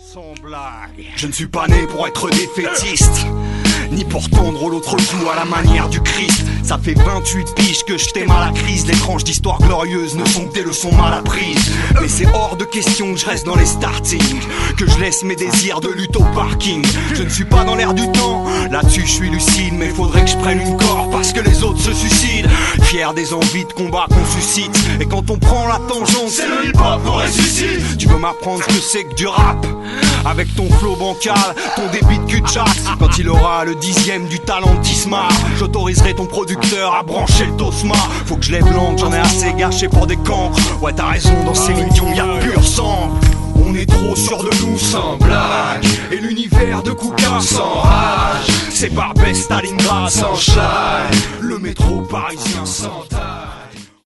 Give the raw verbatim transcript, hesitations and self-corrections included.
Sans blague, je ne suis pas né pour être défaitiste, ni pour tendre l'autre joue à la manière du Christ. Ça fait vingt-huit piges que je t'aime à la crise. Les tranches d'histoire glorieuses ne sont que des leçons mal apprises. Mais c'est hors de question que je reste dans les startings, que je laisse mes désirs de lutte au parking. Je ne suis pas dans l'air du temps, là-dessus je suis lucide. Mais faudrait que je prenne une corde parce que les autres se suicident. Fier des envies de combat qu'on suscite. Et quand on prend la tangente, c'est le hip-hop qu'on ressuscite. Tu veux m'apprendre ce que c'est que du rap? Avec ton flow bancal, ton débit de cul-de-jatte. Quand il aura le dixième du talent de Tismar, j'autoriserai ton producteur à brancher le Tosma. Faut que je lève l'angle, j'en ai assez gâché pour des cancres. Ouais t'as raison, dans ces millions y'a pur sang. On est trop sûr de nous sans blague. Et l'univers de Kuka sans rage. C'est Barbès, Stalingrad sans schlag. Le métro parisien sans taille.